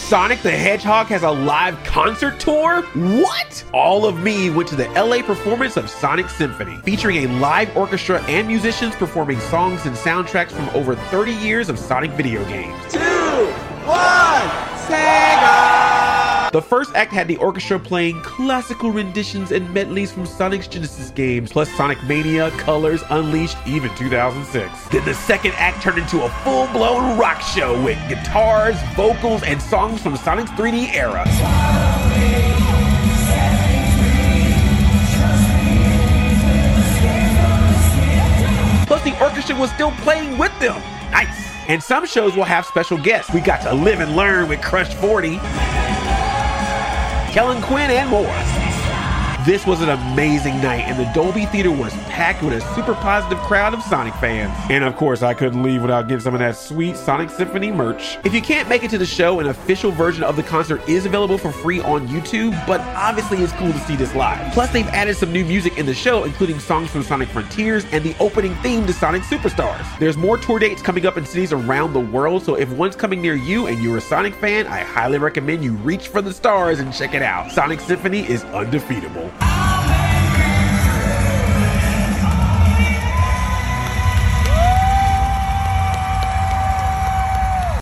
Sonic the Hedgehog has a live concert tour? What? All of me went to the LA performance of Sonic Symphony, featuring a live orchestra and musicians performing songs and soundtracks from over 30 years of Sonic video games. 2, 1, Sega! The first act had the orchestra playing classical renditions and medleys from Sonic's Genesis games, plus Sonic Mania, Colors, Unleashed, even 2006. Then the second act turned into a full-blown rock show with guitars, vocals, and songs from Sonic's 3D era. Plus the orchestra was still playing with them. Nice. And some shows will have special guests. We got to live and learn with Crush 40, Kellen Quinn, and more. This was an amazing night, and the Dolby Theater was packed with a super positive crowd of Sonic fans. And of course, I couldn't leave without getting some of that sweet Sonic Symphony merch. If you can't make it to the show, an official version of the concert is available for free on YouTube, but obviously it's cool to see this live. Plus, they've added some new music in the show, including songs from Sonic Frontiers and the opening theme to Sonic Superstars. There's more tour dates coming up in cities around the world, so if one's coming near you and you're a Sonic fan, I highly recommend you reach for the stars and check it out. Sonic Symphony is undefeatable.